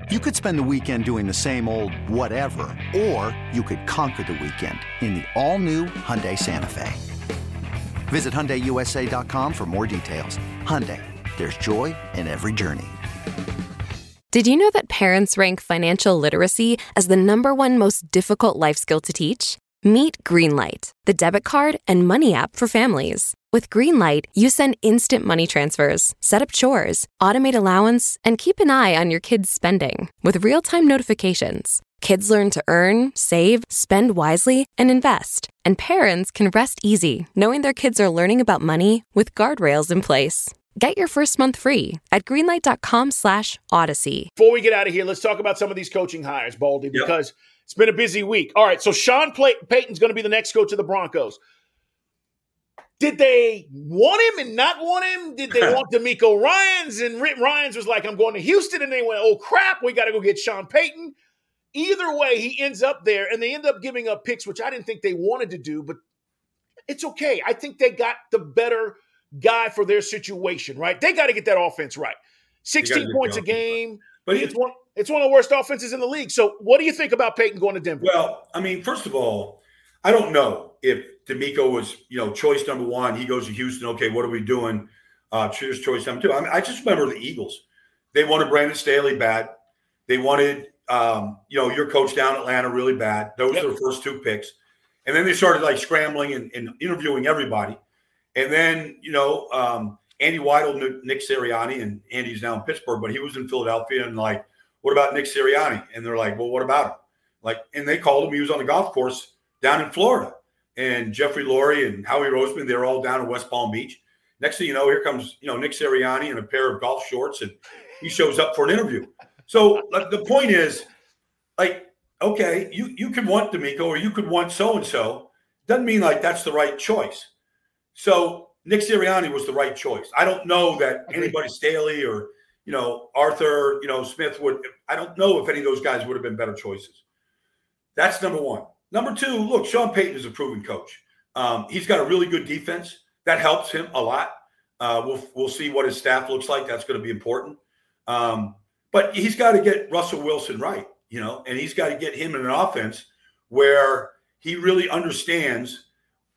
You could spend the weekend doing the same old whatever, or you could conquer the weekend in the all-new Hyundai Santa Fe. Visit HyundaiUSA.com for more details. Hyundai, there's joy in every journey. Did you know that parents rank financial literacy as the #1 most difficult life skill to teach? Meet Greenlight, the debit card and money app for families. With Greenlight, you send instant money transfers, set up chores, automate allowance, and keep an eye on your kids' spending with real-time notifications. Kids learn to earn, save, spend wisely, and invest. And parents can rest easy knowing their kids are learning about money with guardrails in place. Get your first month free at greenlight.com/Odyssey. Before we get out of here, let's talk about some of these coaching hires, Baldy, because it's been a busy week. All right, so Sean Payton's going to be the next coach of the Broncos. Did they want him and not want him? Did they want DeMeco Ryans? And Ryans was like, I'm going to Houston. And they went, oh, crap, we got to go get Sean Payton. Either way, he ends up there, and they end up giving up picks, which I didn't think they wanted to do, but it's okay. I think they got the better guy for their situation, right? They got to get that offense right. 16 points a game. But it's one of the worst offenses in the league. So what do you think about Payton going to Denver? Well, I mean, first of all, I don't know if DeMeco was, choice number one. He goes to Houston. Okay, what are we doing? Choose choice number two. I mean, I just remember the Eagles. They wanted Brandon Staley bad. They wanted, your coach down in Atlanta really bad. Those were the first two picks. And then they started scrambling and interviewing everybody. And then, Andy Weidel knew Nick Sirianni, and Andy's now in Pittsburgh, but he was in Philadelphia. And what about Nick Sirianni? And they're like, well, what about him? And they called him. He was on the golf course down in Florida. And Jeffrey Lurie and Howie Roseman, they're all down in West Palm Beach. Next thing you know, here comes, Nick Sirianni in a pair of golf shorts, and he shows up for an interview. So the point is, okay, you could want DeMeco or you could want so-and-so. Doesn't mean that's the right choice. So Nick Sirianni was the right choice. I don't know that anybody, Staley or, Arthur, Smith I don't know if any of those guys would have been better choices. That's number one. Number two, look, Sean Payton is a proven coach. He's got a really good defense. That helps him a lot. We'll see what his staff looks like. That's going to be important. But he's got to get Russell Wilson right, and he's got to get him in an offense where he really understands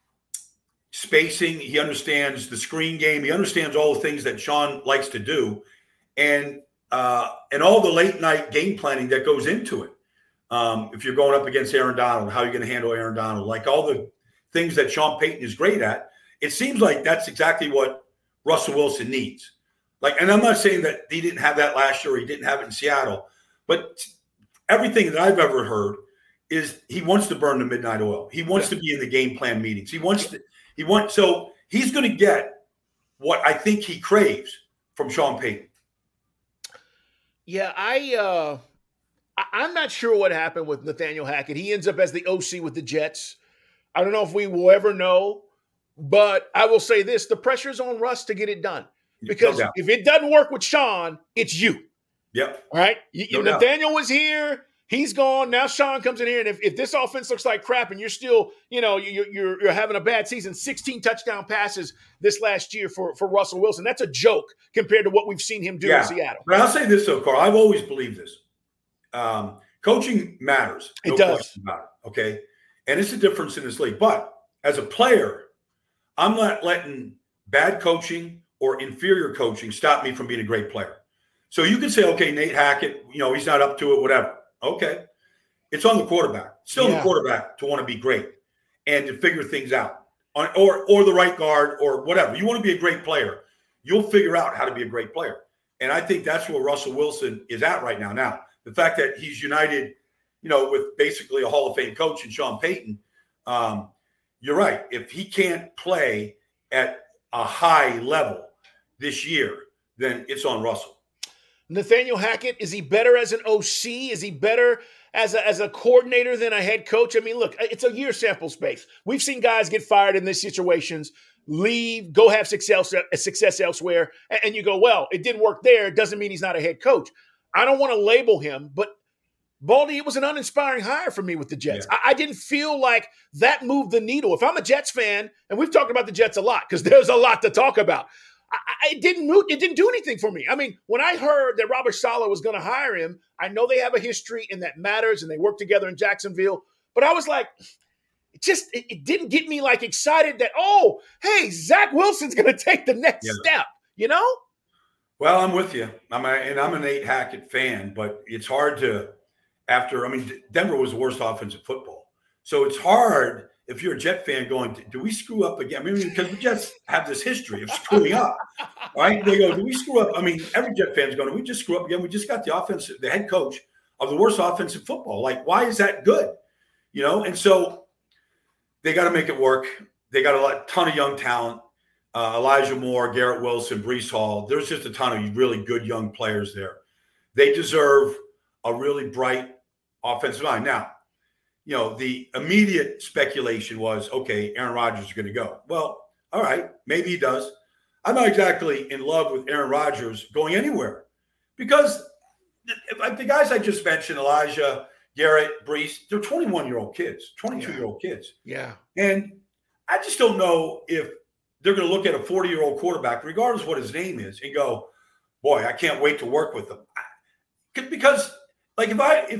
spacing. He understands the screen game. He understands all the things that Sean likes to do, and all the late night game planning that goes into it. If you're going up against Aaron Donald, how are you going to handle Aaron Donald? All the things that Sean Payton is great at. It seems like that's exactly what Russell Wilson needs. And I'm not saying that he didn't have that last year or he didn't have it in Seattle, but everything that I've ever heard is he wants to burn the midnight oil. He wants to be in the game plan meetings. So he's going to get what I think he craves from Sean Payton. Yeah, I'm not sure what happened with Nathaniel Hackett. He ends up as the OC with the Jets. I don't know if we will ever know, but I will say this: the pressure's on Russ to get it done. Because if it doesn't work with Sean, it's you. Yep. All right? Nathaniel was here. He's gone. Now Sean comes in here. And if this offense looks like crap and you're still, you're having a bad season, 16 touchdown passes this last year for Russell Wilson, that's a joke compared to what we've seen him do in Seattle. But I'll say this, though, Carl. I've always believed this. Coaching matters. It does. Question about it, okay? And it's a difference in this league. But as a player, I'm not letting bad coaching or inferior coaching stop me from being a great player. So you can say, okay, Nate Hackett, he's not up to it, whatever. Okay. It's on the quarterback. Still the quarterback to want to be great and to figure things out. Or the right guard or whatever. You want to be a great player. You'll figure out how to be a great player. And I think that's where Russell Wilson is at right now. Now, the fact that he's united, with basically a Hall of Fame coach in Sean Payton, you're right. If he can't play at a high level this year, then it's on Russell. Nathaniel Hackett, is he better as an OC? Is he better as a coordinator than a head coach? I mean, look, it's a year sample space. We've seen guys get fired in these situations, leave, go have success elsewhere, and you go, well, it didn't work there. It doesn't mean he's not a head coach. I don't want to label him, but Baldy, it was an uninspiring hire for me with the Jets. Yeah. I didn't feel like that moved the needle. If I'm a Jets fan, and we've talked about the Jets a lot because there's a lot to talk about, it didn't do anything for me. I mean, when I heard that Robert Saleh was going to hire him, I know they have a history and that matters, and they work together in Jacksonville. But I was like, it didn't get me like excited that, oh, hey, Zach Wilson's going to take the next step, you know? Well, I'm with you. I'm a Nate Hackett fan, but it's hard to Denver was the worst offense in football. So it's hard if you're a Jet fan going, do we screw up again? I mean, because the Jets have this history of screwing up, right? They go, do we screw up? I mean, every Jet fan's going, we just screw up again. We just got the head coach of the worst offense in football. Like, why is that good? You know? And so they got to make it work. They got a ton of young talent. Elijah Moore, Garrett Wilson, Breece Hall. There's just a ton of really good young players there. They deserve a really bright offensive line. Now, you know, the immediate speculation was, okay, Aaron Rodgers is going to go. Well, all right, maybe he does. I'm not exactly in love with Aaron Rodgers going anywhere because the guys I just mentioned, Elijah, Garrett, Breece, they're 21-year-old kids, 22-year-old kids. Yeah. And I just don't know if they're going to look at a 40-year-old quarterback, regardless of what his name is, and go, boy, I can't wait to work with him. Because – like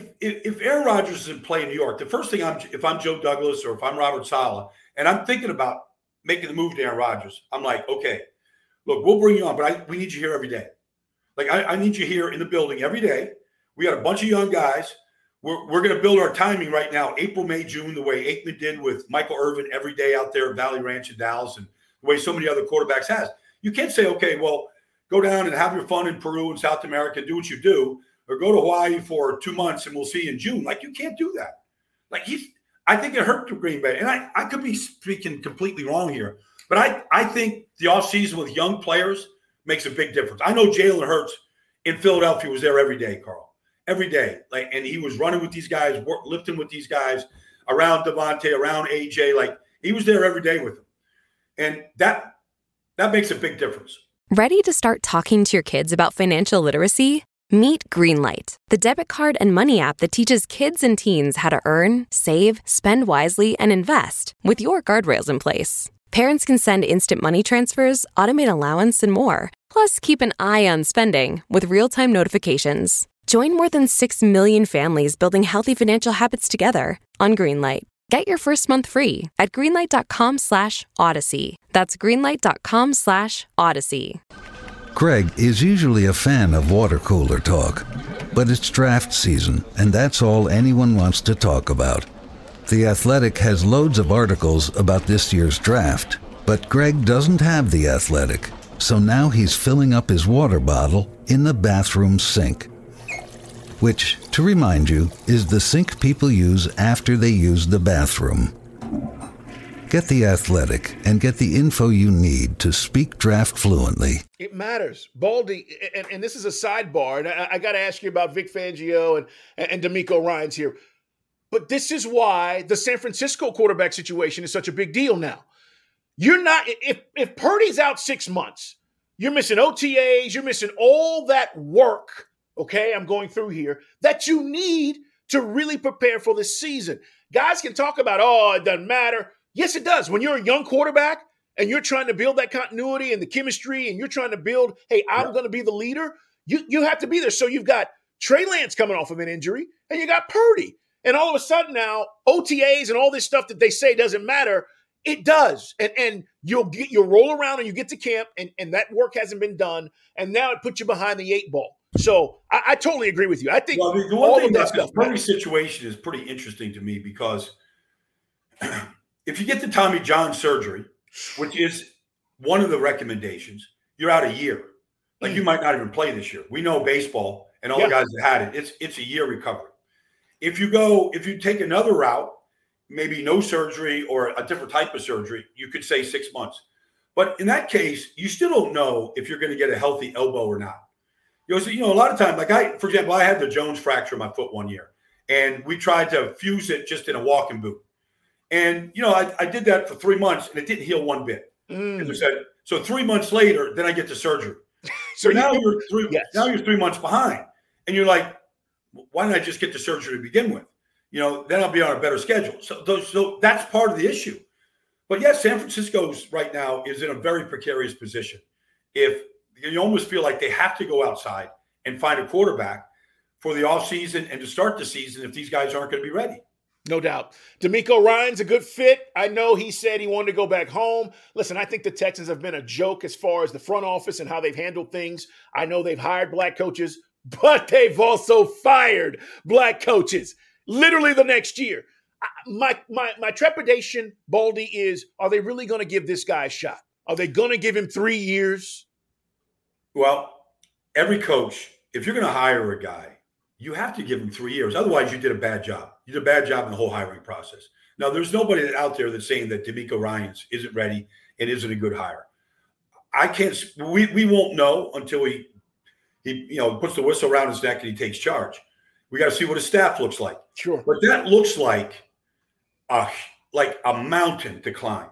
if Aaron Rodgers is in play in New York, the first thing if I'm Joe Douglas or if I'm Robert Saleh and I'm thinking about making the move to Aaron Rodgers, I'm like, okay, look, we'll bring you on, but we need you here every day. Like I need you here in the building every day. We got a bunch of young guys. We're going to build our timing right now, April, May, June, the way Aikman did with Michael Irvin every day out there at Valley Ranch in Dallas, and the way so many other quarterbacks has. You can't say, okay, well, go down and have your fun in Peru and South America, do what you do. Or go to Hawaii for 2 months and we'll see you in June. Like, you can't do that. Like, I think it hurt the Green Bay. And I could be speaking completely wrong here. But I think the offseason with young players makes a big difference. I know Jalen Hurts in Philadelphia was there every day, Carl. Every day. Like, and he was running with these guys, lifting with these guys, around Devontae, around AJ. Like, he was there every day with them. And that makes a big difference. Ready to start talking to your kids about financial literacy? Meet Greenlight, the debit card and money app that teaches kids and teens how to earn, save, spend wisely, and invest with your guardrails in place. Parents can send instant money transfers, automate allowance, and more. Plus, keep an eye on spending with real-time notifications. Join more than 6 million families building healthy financial habits together on Greenlight. Get your first month free at greenlight.com/Odyssey. That's greenlight.com/Odyssey. Greg is usually a fan of water cooler talk, but it's draft season, and that's all anyone wants to talk about. The Athletic has loads of articles about this year's draft, but Greg doesn't have The Athletic, so now he's filling up his water bottle in the bathroom sink, which, to remind you, is the sink people use after they use the bathroom. Get The Athletic and get the info you need to speak draft fluently. It matters. Baldy, and this is a sidebar, and I got to ask you about Vic Fangio and DeMeco Ryans here. But this is why the San Francisco quarterback situation is such a big deal now. You're not, if Purdy's out 6 months, you're missing OTAs, you're missing all that work, okay, I'm going through here, that you need to really prepare for this season. Guys can talk about, oh, it doesn't matter. Yes, it does. When you're a young quarterback and you're trying to build that continuity and the chemistry and you're trying to build, hey, I'm going to be the leader, you have to be there. So you've got Trey Lance coming off of an injury and you got Purdy. And all of a sudden now, OTAs and all this stuff that they say doesn't matter, it does. And you'll roll around and you get to camp and that work hasn't been done. And now it puts you behind the 8 ball. So I totally agree with you. I think the one thing about the Purdy situation is pretty interesting to me because if you get the Tommy John surgery, which is one of the recommendations, you're out a year. Like you might not even play this year. We know baseball and all the guys that had it, it's a year recovery. If you take another route, maybe no surgery or a different type of surgery, you could say 6 months. But in that case, you still don't know if you're going to get a healthy elbow or not. A lot of times, for example, I had the Jones fracture in my foot one year, and we tried to fuse it just in a walking boot. And, I did that for 3 months, and it didn't heal one bit. As I said, so 3 months later, then I get the surgery. So now you're 3 months behind. And you're like, why didn't I just get the surgery to begin with? Then I'll be on a better schedule. So that's part of the issue. But yes, San Francisco's right now is in a very precarious position. if you almost feel like they have to go outside and find a quarterback for the offseason and to start the season if these guys aren't going to be ready. No doubt. DeMeco Ryans a good fit. I know he said he wanted to go back home. Listen, I think the Texans have been a joke as far as the front office and how they've handled things. I know they've hired black coaches, but they've also fired black coaches literally the next year. My trepidation, Baldy, is are they really going to give this guy a shot? Are they going to give him 3 years? Well, every coach, if you're going to hire a guy, you have to give him 3 years. Otherwise, you did a bad job. You did a bad job in the whole hiring process. Now, there's nobody out there that's saying that DeMeco Ryans isn't ready and isn't a good hire. I can't. We won't know until he puts the whistle around his neck and he takes charge. We got to see what his staff looks like. Sure, but that looks like a mountain to climb.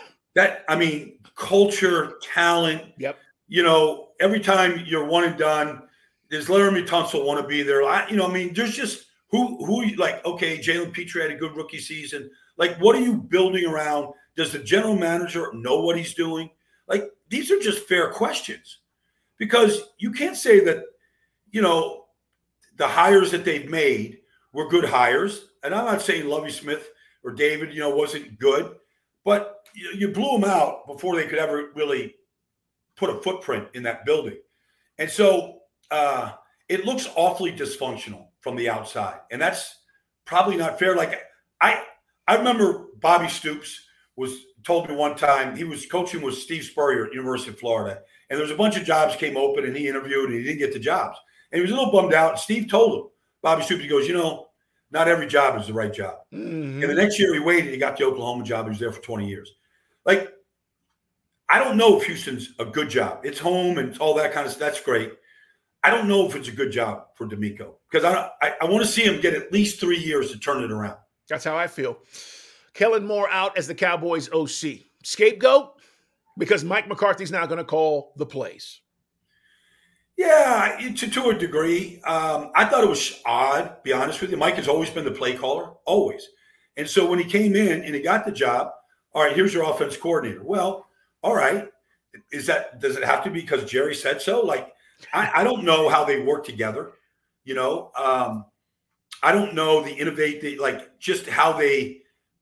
Culture, talent. Yep. Every time you're one and done. Does Laramie Tunsil want to be there? There's just who like, okay, Jalen Petrie had a good rookie season. Like, what are you building around? Does the general manager know what he's doing? Like, these are just fair questions because you can't say that, the hires that they've made were good hires. And I'm not saying Lovie Smith or David, wasn't good, but you blew them out before they could ever really put a footprint in that building. And so, it looks awfully dysfunctional from the outside, and that's probably not fair. Like I remember Bobby Stoops told me one time he was coaching with Steve Spurrier at University of Florida, and there was a bunch of jobs came open, and he interviewed, and he didn't get the jobs, and he was a little bummed out. And Steve told him, Bobby Stoops, he goes, not every job is the right job. Mm-hmm. And the next year he waited, he got the Oklahoma job. He was there for 20 years. Like, I don't know if Houston's a good job. It's home and all that kind of stuff. That's great. I don't know if it's a good job for DeMeco because I want to see him get at least 3 years to turn it around. That's how I feel. Kellen Moore out as the Cowboys OC. Scapegoat? Because Mike McCarthy's now going to call the plays. Yeah, to a degree. I thought it was odd, to be honest with you. Mike has always been the play caller, always. And so when he came in and he got the job, all right, here's your offense coordinator. Well, all right. Does it have to be because Jerry said so? Like, I don't know how they work together. I don't know just how they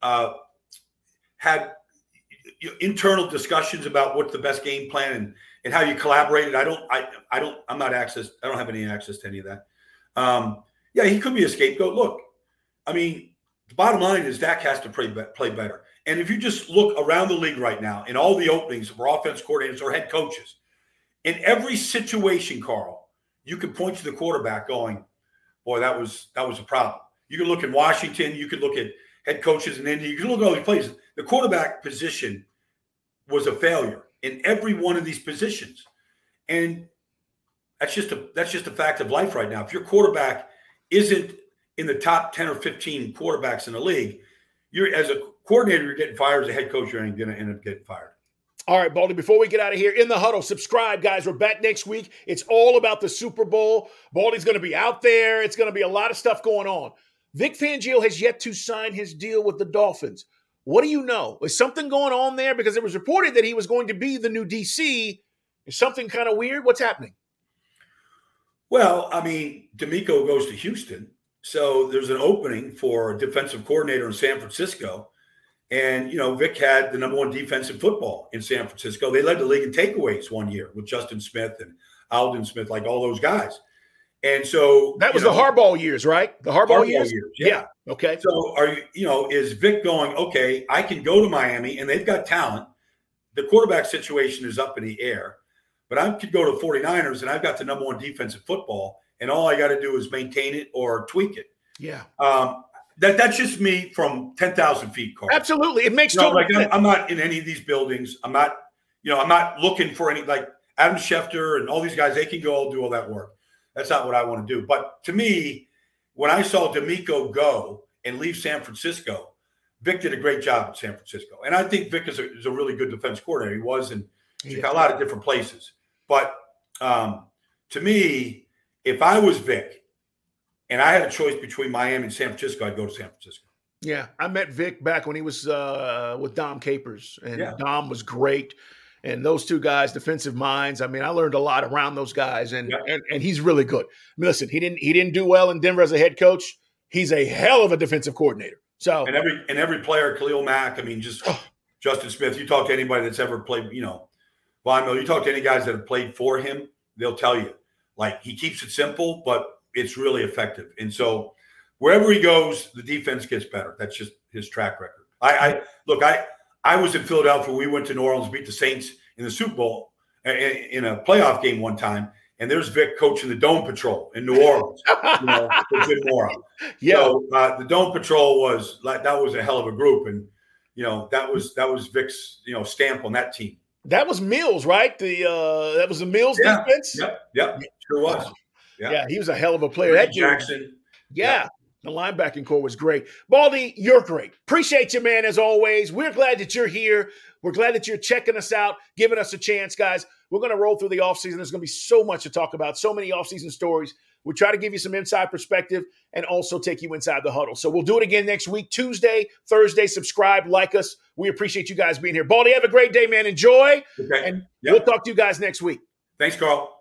had internal discussions about what's the best game plan and how you collaborated. I don't have any access to any of that. Yeah, he could be a scapegoat. Look, the bottom line is Dak has to play better. And if you just look around the league right now in all the openings for offense coordinators or head coaches, in every situation, Carl, you could point to the quarterback going, boy, that was a problem. You can look at Washington. You could look at head coaches in India. You can look at all these places. The quarterback position was a failure in every one of these positions. And that's just a fact of life right now. If your quarterback isn't in the top 10 or 15 quarterbacks in the league, as a coordinator, you're getting fired. As a head coach, you're going to end up getting fired. All right, Baldy, before we get out of here, In the Huddle, subscribe, guys. We're back next week. It's all about the Super Bowl. Baldy's going to be out there. It's going to be a lot of stuff going on. Vic Fangio has yet to sign his deal with the Dolphins. What do you know? Is something going on there? Because it was reported that he was going to be the new DC. Is something kind of weird? What's happening? Well, DeMeco goes to Houston. So there's an opening for a defensive coordinator in San Francisco. And, Vic had the number one defense in football in San Francisco. They led the league in takeaways one year with Justin Smith and Alden Smith, like all those guys. And so that was the Harbaugh years, right? The Harbaugh years? Yeah. Okay. So is Vic going, okay, I can go to Miami and they've got talent. The quarterback situation is up in the air, but I could go to 49ers and I've got the number one defense in football and all I got to do is maintain it or tweak it. Yeah. That's just me from 10,000 feet, Carl. Absolutely. It makes total sense. I'm not in any of these buildings. I'm not looking for any, like Adam Schefter and all these guys, they can go do all that work. That's not what I want to do. But to me, when I saw DeMeco go and leave San Francisco, Vic did a great job at San Francisco. And I think Vic is a really good defense coordinator. He was in a lot of different places. But to me, if I was Vic, and I had a choice between Miami and San Francisco, I'd go to San Francisco. Yeah, I met Vic back when he was with Dom Capers, and Dom was great. And those two guys, defensive minds. I mean, I learned a lot around those guys, and he's really good. I mean, listen, he didn't do well in Denver as a head coach. He's a hell of a defensive coordinator. So and every player, Khalil Mack. I mean, just Justin Smith. You talk to anybody that's ever played, Von Miller. You talk to any guys that have played for him, they'll tell you like he keeps it simple, but it's really effective. And so wherever he goes, the defense gets better. That's just his track record. I was in Philadelphia. We went to New Orleans, beat the Saints in the Super Bowl in a playoff game one time. And there's Vic coaching the Dome Patrol in New Orleans. For Jim Mora. Yeah. So the Dome Patrol was a hell of a group, and that was Vic's stamp on that team. That was Mills, right? That was the Mills defense. Yep, sure was. Yeah, he was a hell of a player. That Jackson. Yeah. The linebacking core was great. Baldy, you're great. Appreciate you, man, as always. We're glad that you're here. We're glad that you're checking us out, giving us a chance, guys. We're going to roll through the offseason. There's going to be so much to talk about, so many offseason stories. We try to give you some inside perspective and also take you inside the huddle. So we'll do it again next week, Tuesday, Thursday. Subscribe, like us. We appreciate you guys being here. Baldy, have a great day, man. Enjoy. Okay. And we'll talk to you guys next week. Thanks, Carl.